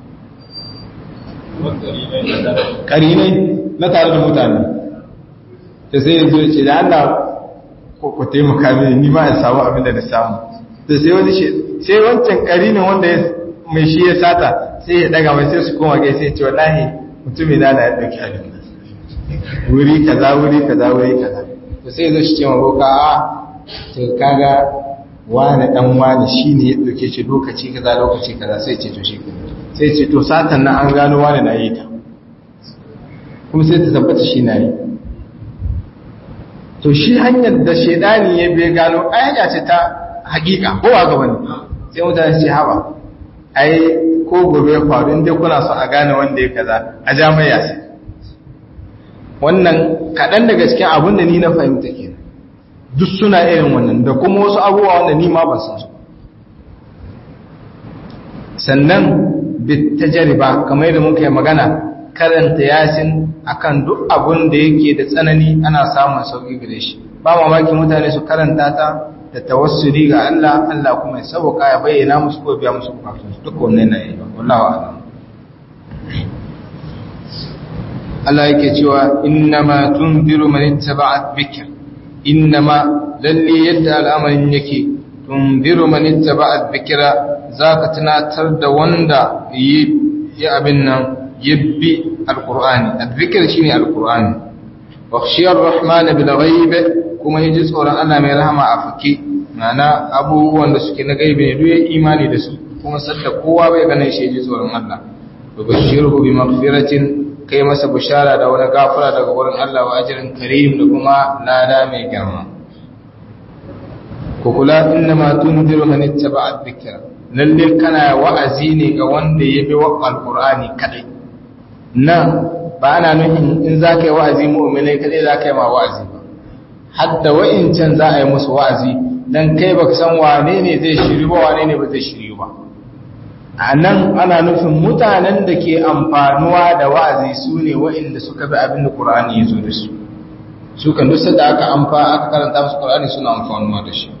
Speaker 1: karinai na tare da mutane da sai yanzu ce da Allah ko taimaka mini ni ma in samu abin da na samu da sai wani shi sai wancan karinin wanda mai shi ya sata sai ya daga mai sai su koma gai sai ce wallahi mutumin da ya dauki abin wuri kaza wuri kaza wuri kaza to sai zo shi ce maboka a to kaga wani dan wani shine ya dauke shi lokaci kaza lokaci kaza sai ce to shi sai ce to satan nan an gano wani na yi ta kuma sai ta tabbata shi na yi to shi hanyar da shedani ya bai gano hanya ce ta hakika ko a gaban sai mutane ce haba ai ko gobe ya faru inda kuna so a gane wanda ya kaza a jami'a sai wannan kaɗan daga cikin abin da ni na fahimta ke duk suna irin wannan da kuma wasu abubuwa wanda ni ma ban san su sannan bit tajriba kamar yadda muka yi magana karanta yasin akan duk abin da yake da tsanani ana samun sauki gare shi ba mamaki mutane su karanta ta da tawassuli ga Allah Allah kuma ya sauka ya bayyana musu ko biya musu bukatun su duk wannan ne wallahi a'lam Allah yake cewa innama tunziru man ittaba'at dhikr innama lalli yadda al'amarin yake tunziru man ittaba'at dhikra zaka tunatar da wanda yi abin nan yabbi alqur'ani adh-dhikr shine alqur'ani wa khashiyar rahman bil ghaib kuma yaji tsoron Allah mai rahama a fake mana abubuwan da suke na gaibe ne duk imani da su kuma sadda kowa bai ganin shi yaji tsoron Allah wa bashiruhu bi maghfiratin kai masa bishara da wani gafara daga wurin Allah wa ajirin karim da kuma lada mai girma ku kula innama tunziru man ittaba'a dhikra lalle kana wa'azi ne ga wanda ya bi wa alqur'ani kadai nan ba ana nufin in zaka yi wa'azi mu'minai kadai zaka yi ma wa'azi ba hadda wa'incan za a yi musu wa'azi dan kai baka san wane ne zai shiri ba wane ne ba zai shiri ba a nan ana nufin mutanen da ke amfanuwa da wa'azi su ne wa'inda suka bi abin da ƙura'ani ya zo da su su kan dusa da aka amfa aka karanta musu ƙura'ani suna amfanuwa da shi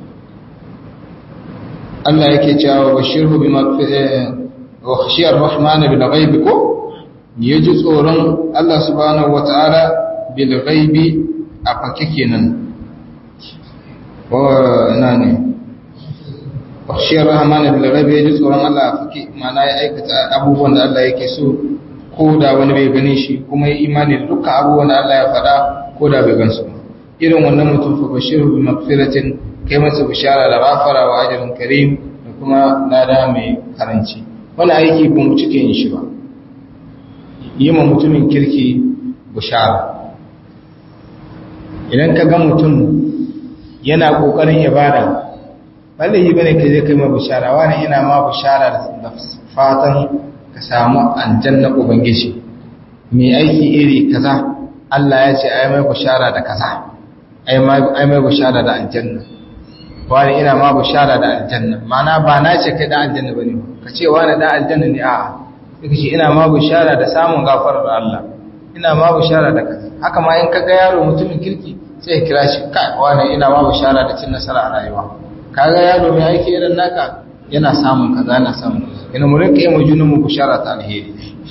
Speaker 1: Allah yake cewa bashirhu bi wa khashiyar rahman bil ghaibi ko yaji tsoron Allah subhanahu wataala bil ghaibi a fake kenan wa nani washiyar rahman bil ghaibi yaji tsoron Allah a fake mana ya aikata abubuwan da Allah yake so ko da wani bai gane shi kuma ya imani da dukkan abubuwan da Allah ya faɗa ko da bai gansu irin wannan mutum fa bashiru bi maghfiratin kai masa bishara da ghafara wa ajrin karim da kuma lada mai karanci wani aiki ba mu cike yin shi ba yi ma mutumin kirki bishara idan ka ga mutum yana kokarin ibada wallahi bane kai zai kai ma bishara wani ina ma bishara da fatan ka samu aljanna ubangiji mai aiki iri kaza Allah ya ce ai mai bishara da kaza ai mai ai mai bishara da aljanna wani ina ma bishara da aljanna mana ba na ce kai da aljanna bane ka ce wani da aljanna ne a'a sai kace ina ma bishara da samun gafarar Allah ina ma bishara da kaza haka ma in kaga yaro mutumin kirki sai ya kira shi kai wani ina ma bishara da cin nasara a rayuwa kaga yaro mai aiki irin naka yana samun kaza yana samun ina mu rinka yi mu junan mu bishara ta alheri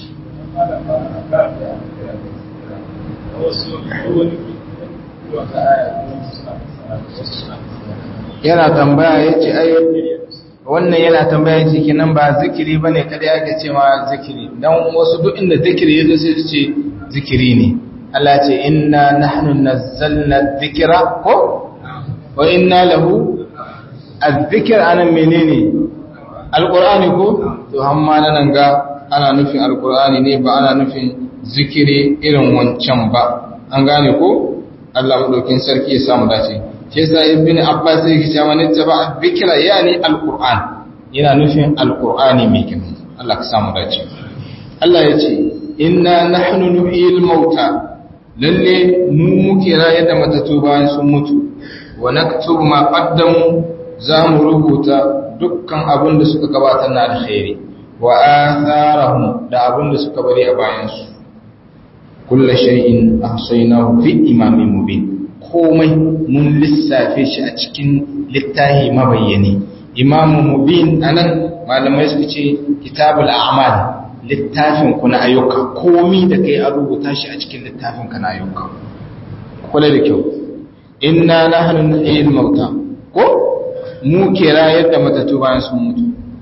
Speaker 1: yana tambaya yace ai wannan yana tambaya yace kenan ba zikiri bane kada yake cewa zikiri dan wasu duk inda zikiri yazo sai su ce zikiri ne Allah ce inna nahnu nazzalna dhikra ko wa inna lahu adh-dhikr anan menene alqur'ani ko to amma nan ga ana nufin alqur'ani ne ba ana nufin zikiri irin wancan ba an gane ko Allah madaukin sarki ya samu dace shi yasa ibn abbas yake cewa ne taba dhikra yani alqur'an yana nufin alqur'ani mai girma Allah ka samu dace Allah ya ce inna nahnu nuhyil mauta lalle mu muke raye da matatu bayan sun mutu wa naktubu ma qaddamu zamu rubuta dukkan abin da suka gabatar na alkhairi wa atharahum da abin da suka bari a bayan su kullu shay'in ahsaynahu fi imamin mubin komai mun lissafe shi a cikin littafi mabayyani imamu mubin anan malamai suka ce kitabul a'mal littafin ku na ayyuka komai da kai a rubuta shi a cikin littafin ka na ayyuka kula da kyau inna nahnu nuhyil mauta ko mu ke rayar da matatu bayan sun mutu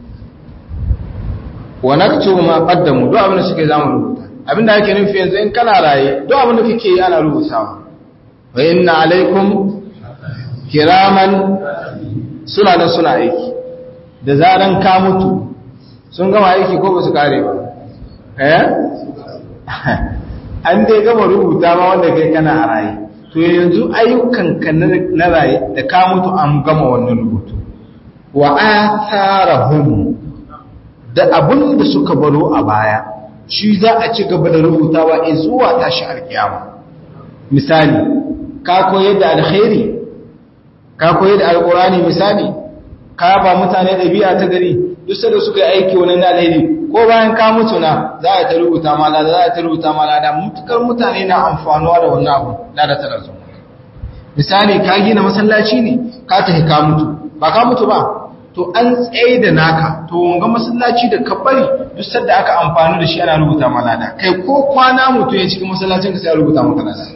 Speaker 1: wa naktubu ma qaddamu duk abin da suke zamu rubuta abinda ake nufi yanzu in kana raye duk abin da kake yi ana rubutawa wa inna alaikum kiraman suna da suna aiki da zaran ka mutu sun gama aiki ko ba su kare ba eh an dai gama rubuta ma wanda kai kana a raye to yanzu ayyukan ka na raye da ka mutu an gama wannan rubutu wa atharahum da abun da suka baro a baya shi za a ci gaba da rubutawa zuwa tashi alkiyama misali ka koyar da alkhairi ka koyar da alqurani misali ka ba mutane dabi'a ta gari duk sai suka yi aiki wannan na alheri ko bayan ka mutu na za a ta rubuta mala za a ta rubuta mala da mutukar mutane na amfanuwa da wannan abu da da tarar su misali ka gina masallaci ne ka tafi ka mutu ba ka mutu ba to an tsaye da naka to wanga masallaci da ka bari duk sanda aka amfani da shi ana rubuta mala da kai ko kwana mutu ya cikin masallacin ka sai a rubuta maka lada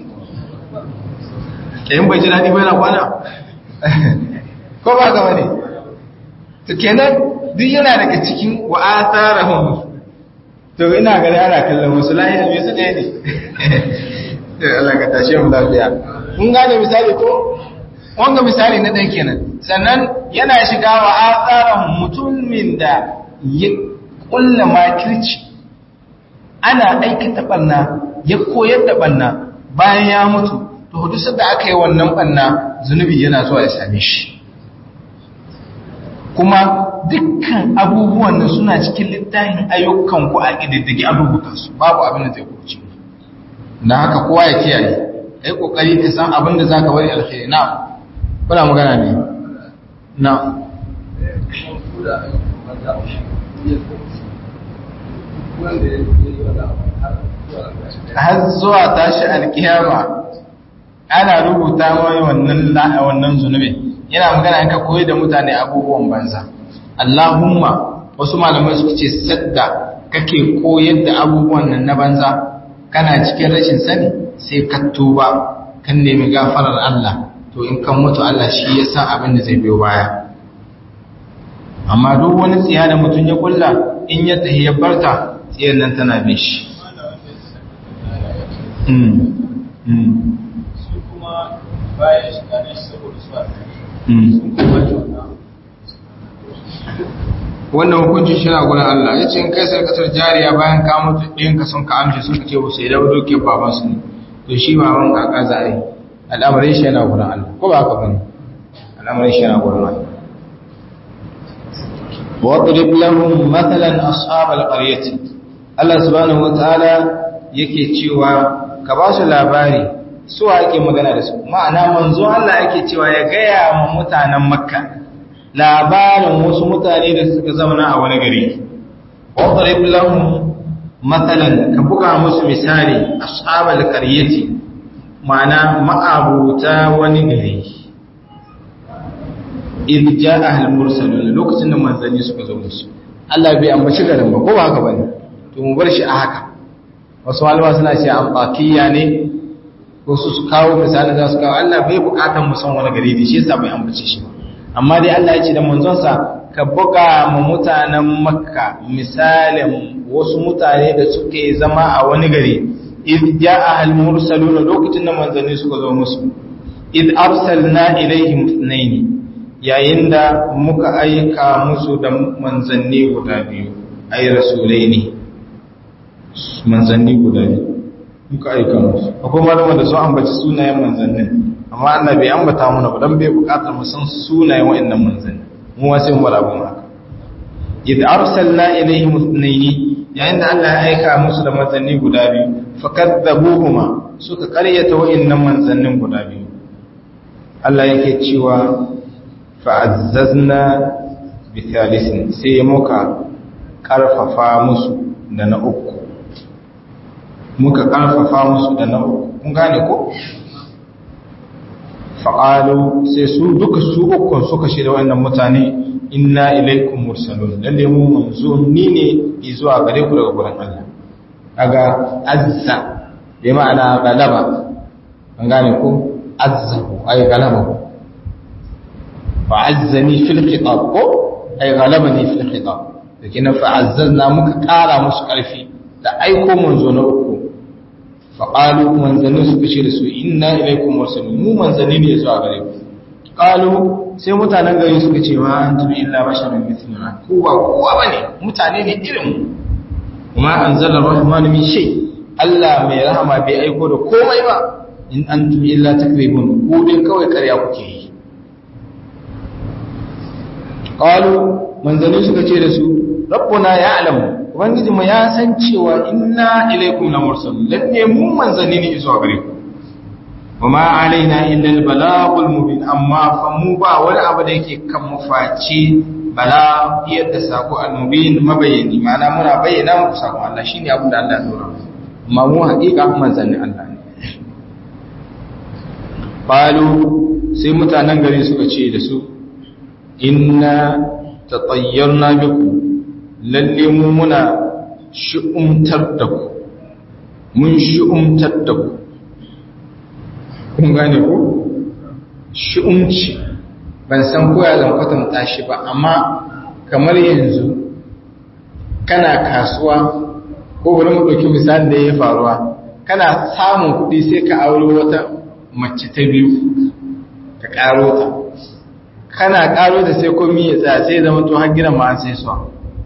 Speaker 1: kayan bai ji daɗi bai na kwana ko ba ka bane to kenan duk yana daga cikin wa'atharahum to ina gani ana kallon wasu lahiya me su ɗaya ne to Allah ka tashe mu lafiya mun gane misali ko wanga misali na dan kenan sannan yana shiga wa'atharahum mutumin da ya kulla makirci ana aikata banna ya koyar da banna bayan ya mutu to duk sanda aka yi wannan banna zunubi yana zuwa ya same shi kuma dukkan abubuwan da suna cikin littafin ayyukan ku a ƙididdige an rubuta su babu abin da zai kuce na haka kowa ya kiyaye kai kokari ka san abin da zaka bari alkhairi na kuna magana ne na har zuwa tashi alkiyama ana rubuta mai wannan wannan zunubi yana magana in ka koyi da mutane abubuwan banza Allahumma wasu malamai suka ce sadda kake koyar da abubuwan nan na banza kana cikin rashin sani sai ka tuba kan nemi gafarar Allah to in kan mutu Allah shi ya san abin da zai biyo baya amma duk wani tsiya da mutum ya kulla in ya tahi ya barta tsiyar nan tana bin shi mm mm
Speaker 2: su kuma bayan shi kana shi saboda su
Speaker 1: wannan hukuncin shi na gurin Allah ya ce in kai sarkatar jariya bayan ka mutu ɗin ka sun ka amshi sun ka ce ba su yi dawo doke babansu ne to shi baban kaka za a yi al'amarin shi yana gurin Allah ko ba haka ba ne al'amarin shi yana gurin Allah waɗrib lahum mathalan ashabal qaryati Allah subhanahu wataala yake cewa ka ba su labari su ake magana da su ma'ana manzo Allah yake cewa ya gaya ma mutanen Makka labarin wasu mutane da suka zauna a wani gari waɗrib lahum mathalan ka buga musu misali ashabal qaryati ma'ana ma'abuta wani gari idh ja'a al-mursalun lokacin da manzanni suka zo musu Allah bai ambaci garin ba ko ba haka bane to mu bar shi a haka wasu malama suna cewa ambakiya ne ko su su kawo misalin za su kawo Allah bai bukatan mu san wani gari ne shi yasa bai ambace shi ba amma dai Allah ya ce da manzon sa ka buga mu mutanen Makka misalin wasu mutane da suke zama a wani gari id ja'a al mursalun lokacin da manzanni suka zo musu id arsalna ilaihim ithnayn yayin da muka aika musu da manzanni guda biyu ay rasulaini manzanni guda biyu muka aika musu akwai malama da sun ambaci sunayen manzannin amma Allah bai ambata mana ba dan bai bukatar mu san sunayen wayannan manzanni mu wasu mu bala mun haka id arsalna ilaihim ithnayn yayin da Allah ya aika musu da manzanni guda biyu fakadzabuhuma suka karyata wayannan manzannin guda biyu Allah yake cewa fa'azzazna bi thalithin sai muka karfafa musu da na uku muka karfafa musu da na uku kun gane ko faqalu sai su duka su uku suka shirya wannan mutane inna ilaikum mursalun lalle mu manzoni ne zuwa gare ku daga gurin Allah kaga azza bi ma'ana galaba an gane ko azzahu ay galaba fa'azzani fil khitab ko ay galabani fil khitab lakin fa'azzazna muka kara musu karfi da aiko manzo na uku faqalu manzanni suka ce da su inna ilaikum mursalun mu manzanni ne zuwa gare ku qalu sai mutanen gari suka ce ma antum illa basharun mithluna ku ba kowa bane mutane ne irin mu kuma anzala rahman min shay Allah mai rahama bai aiko da komai ba in antum illa takribun ku dai kawai karya kuke yi qalu manzanni suka ce da su rabbuna ya'lamu ubangiji mu ya san cewa inna ilaikum lamursalun lalle mu manzanni ne zuwa gare ku wama alaina illa albalagul mubin amma fa mu ba wani abu da yake kan mu face bala yadda sako almubin mabayani ma'ana muna bayyana muku sako Allah shine abin da Allah ya dora amma mu haƙiƙa manzanni Allah ne qalu sai mutanen gari suka ce da su inna tatayyarna biku lalle mu muna shi'umtar da ku mun shi'umtar da ku kun gane ku shi'umci ban san ko ya zan kwatanta shi ba amma kamar yanzu kana kasuwa ko bari mu dauki misali da ya faruwa kana samun kuɗi sai ka aure wata mace ta biyu ka karo ta kana karo da sai komi ya tsaya sai zama to har gidan ma sai so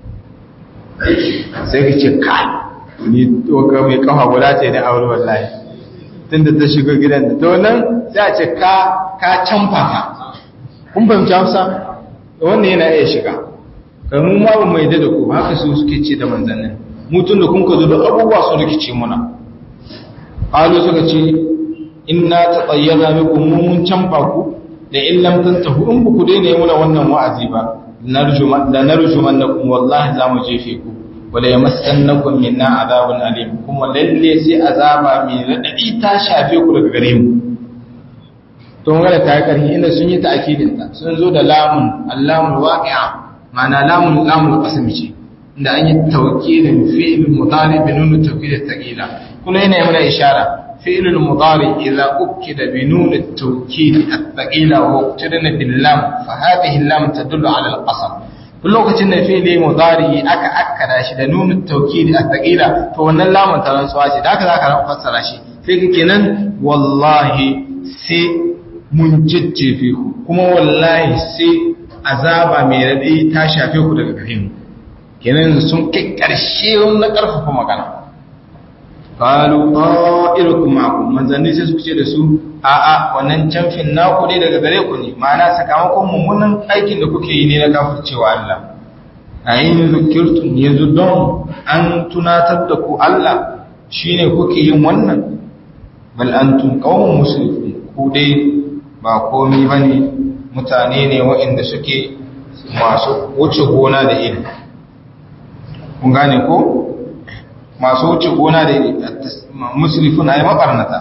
Speaker 1: sai ka ce kai ni to ga mai kafa guda ce da aure wallahi tunda ta shigo gidan da to nan sai a ce ka ka canfa ka kun fahimci Hausa wannan yana iya shiga kai mu ma ba mai da ku haka su suke ce da manzannin mutun da kun ka zo da abubuwa su rikice muna qalu suka ce inna tatayyana bikum mun canfa ku da in lam tantahu in ku daina yi muna wannan wa'azi ba narjuma da narjumannakum wallahi zamu jefe ku wala yamassannakum minna azabun alim kuma lalle sai azaba mai radadi ta shafe ku daga gare mu to mun ga ta karhi inda sun yi ta'kidin ta sun zo da lamun allamul waqi'a ma'ana lamun lamul qasam ce inda an yi tawkidin fi'il mudari bi nun tawkid thaqila kuma yana yi mana ishara فعل المضارع إذا أكد بنون التوكيد الثقيلة واقترن باللام فهذه اللام تدل على القصر كل وقت إن فعل مضارع أكا أكد شد نون التوكيد الثقيلة فهو اللام ترنسوا شد هكذا كان أفسر شيء فكنا والله سي منجد فيه كما والله سي عذاب ميردي تاشا فيه كده كريم kenan sun kai ƙarshe na ƙarfafa magana qalu ta'irukum ma'akum manzanni sai suka ce da su a'a wannan camfin naku ne daga gare ku ne ma'ana sakamakon mummunan aikin da kuke yi ne na kafircewa Allah ayin zikirtum yanzu don an tunatar da ku Allah shine kuke yin wannan bal antum qaumun muslimun ku dai ba komai bane mutane ne waɗanda suke masu wuce gona da iri kun gane ko masu wuce gona da musulifun ay mabarnata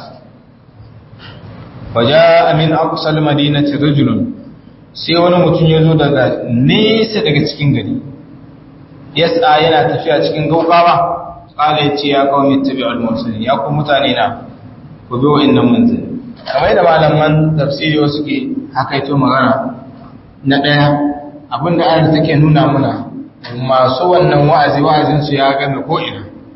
Speaker 1: waja min aqsal madinati rajulun sai wani mutum ya zo daga nesa daga cikin gari yasa yana tafiya cikin gaugawa kala yace ya qaumi tabi'ul mursalin ya ku mutane na ku bi wa'annan manzanni kamar da malaman tafsiri wasu ke hakaito magana na daya abinda ayar take nuna mana masu wannan wa'azi wa'azin su ya game ko ina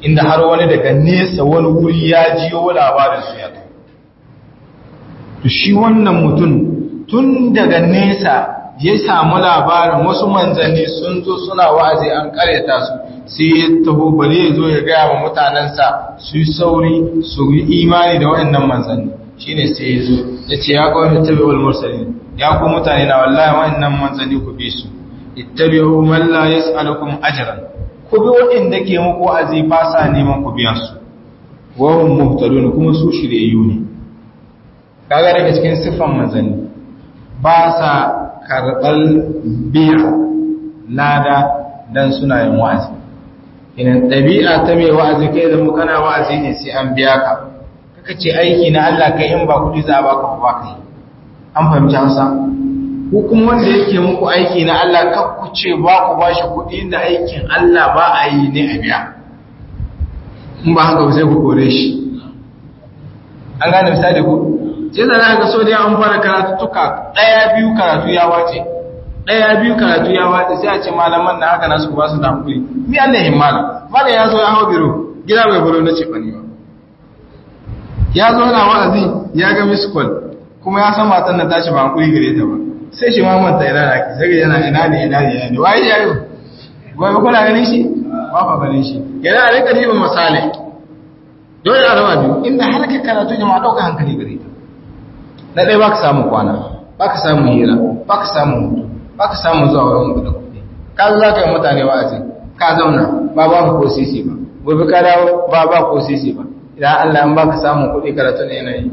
Speaker 1: inda har wani daga nesa wani wuri ya jiyo labarin su ya to shi wannan mutum tun daga nesa ya samu labarin wasu manzanni sun zo suna wa'azi an karyata su sai ya taho bari ya zo ya gaya wa mutanensa su yi sauri su yi imani da waɗannan manzanni shine sai ya zo ya ce ya kawai tabi'ul mursalin ya ku mutane na wallahi waɗannan manzanni ku bi su ittabi'u man la yas'alukum ajran ku bi waɗanda ke muku wa'azi ba sa neman ku biyan su wa hum muhtadun kuma su shiryayyu ne kaga daga cikin siffan manzanni ba sa karɓar biya lada don suna yin wa'azi. Inan ɗabi'a ta mai wa'azi kai zama kana wa'azi ne sai an biya ka, kaka ce aiki na Allah kai in ba kuɗi za a baka ba ka yi. An fahimci hausa? Ko kuma wanda yake muku aiki na Allah kakku ce ba ku ba shi kuɗi da aikin Allah ba a yi ne a biya. In ba haka ba sai ku kore shi. An gane misali ku? sai da za ka so da an fara karatu tuka ɗaya biyu karatu ya wace ɗaya biyu karatu ya wace sai a ce malaman da haka nasu ba su da hankuli mi Allah yin malam malam ya zo ya hau biro gida bai biro na ce fani ba ya zo na wa'azi ya ga miss call kuma ya san matan nan tashi ba hankuli gare ta ba sai shi ma manta ina da ki sai yana ina ne ina ne ina ne wai yayo gobe kuna ganin shi ba fa ganin shi yana da rika diba misali dole a rawa biyu inda halaka karatu jama'a dauka hankali gare ta na ɗaya ba ka samu kwana ba ka samu hira ba ka samu hutu ba ka samu zuwa wurin guda kuɗi ka za ka yi mutane wa'azi ka zauna ba ba ko sisi ba gobe ka dawo ba ba ko sisi ba idan Allah an ba ka samu kuɗi karatu ne yanayi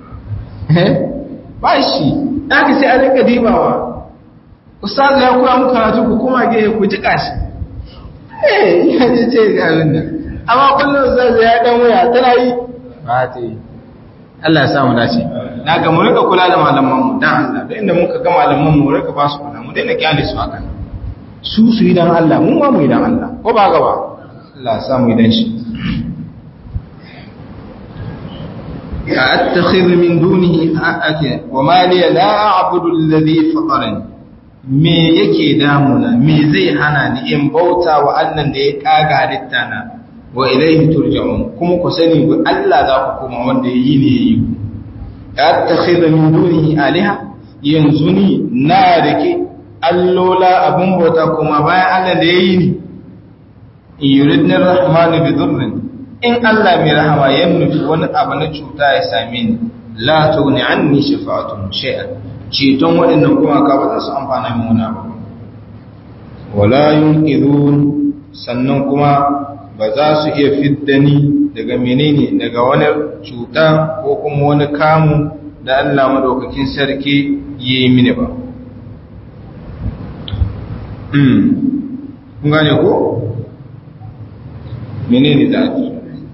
Speaker 1: ba shi ɗan ka sai a rika dibawa ustazu ya koya muku karatu ku kuma gehe ku jika shi eh ya ce ce ga abin nan amma kullum ustazu ya dan waya tana yi ba ta yi Allah ya samu dace na ga mu rika kula da malaman mu dan Allah da inda muka ga malaman mu rika ba su kula mu daina kyale su haka su su yi dan Allah mu ma mu yi dan Allah ko ba gaba Allah ya samu idan shi ya attakhidhu min dunihi ake wa ma li la a'budu alladhi fatarani me yake damuna me zai hana ni in bauta wa Allah da ya kaga halitta na wa ilaihi turja'un kuma ku sani ku Allah za ku koma wanda yayi ne yayi ku attakhidhu min dunihi alaha yanzu ni na dake allola abun bauta kuma bayan Allah da yayi ni in yuridni rahmanu bi dhurrin in Allah mai rahama ya nufi wani abu na cuta ya same ni la tughni anni shafa'atun shay'an ceton waɗannan kuma ka ba za su amfana min wani abu wala yunqidun sannan kuma ba za su iya fidda ni daga menene daga wani cuta ko kuma wani kamu da Allah madaukakin sarki yi mini ba. Hmm. Kun gane ko? Menene da ake?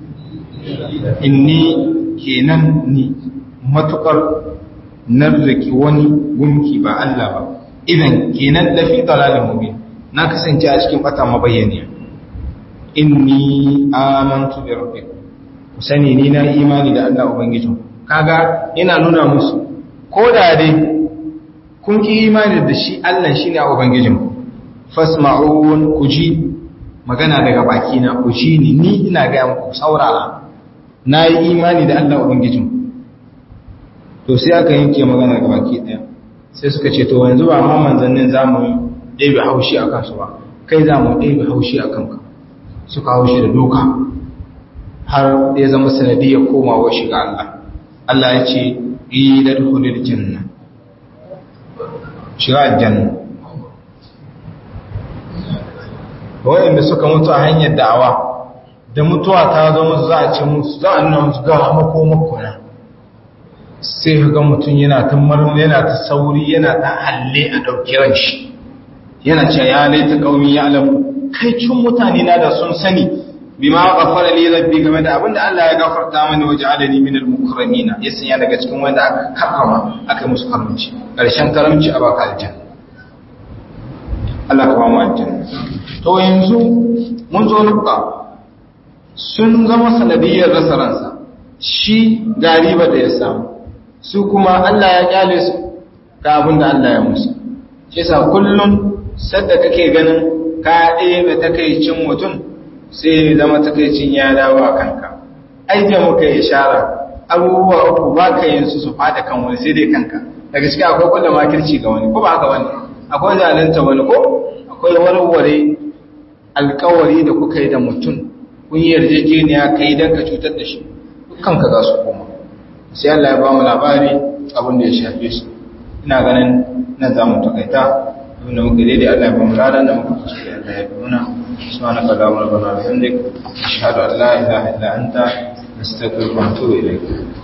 Speaker 1: Inni kenan ni matukar narzaki wani gunki ba Allah ba. Idan kenan da fi dalalin mubin. Na kasance a cikin bata mabayyaniya. Inni amantu bi rabbik ku sani ni na imani da Allah ubangijin kaga ina nuna musu ko da dai kun ki imani da shi Allah shine ubangijin fasma'un ku ji magana daga baki na ku ji ni ni ina ga muku saurara na yi imani da Allah ubangijin to sai aka yanke magana daga baki daya sai suka ce to yanzu ba ma manzannin zamu ɗebe haushi akan su ba kai zamu ɗebe haushi akan ka suka hau shi da doka har ya zama sanadiyar komawa shiga Allah Allah ya ce idar hulil janna shiga aljanna wayanda suka mutu a hanyar da'awa da mutuwa ta zo musu za a ce musu za a nuna musu ga makomakona sai ga mutum yana ta marmar yana ta sauri yana ta halle a ɗauki ran shi yana ce ya laita ƙaumi ya alamu kai cin mutane na da sun sani bima ghafara li rabbi game da abinda Allah ya gafarta mani waje alani min al-mukramina ya sanya daga cikin wanda aka karrama aka musu karamci karshen karamci a baka aljanna Allah ka ba mu aljanna to yanzu mun zo nuka sun zama sanadiyar rasaransa shi gariba da ya samu su kuma Allah ya kyale su ga abinda Allah ya musu shi yasa kullun sadda kake ganin ka ɗebe takaicin mutum sai zama takaicin ya dawo a kanka ai da muka yi ishara abubuwa uku ba ka yin su su fada kan wani sai dai kanka daga cikin akwai kullum makirci ga wani ko ba haka wani akwai zalunta wani ko akwai warware alkawari da kuka yi da mutum kun yi yarjejeniya ka yi don ka cutar da shi kanka za su koma sai Allah ya ba mu labari abin da ya shafe su ina ganin nan za mu takaita abin da muka daidai Allah ya ba mu ladan da muka kuskure Allah ya bi muna subhanaka allahumma rabbana wa bihamdik ashhadu an la ilaha illa anta nastaghfiruka wa natubu ilayk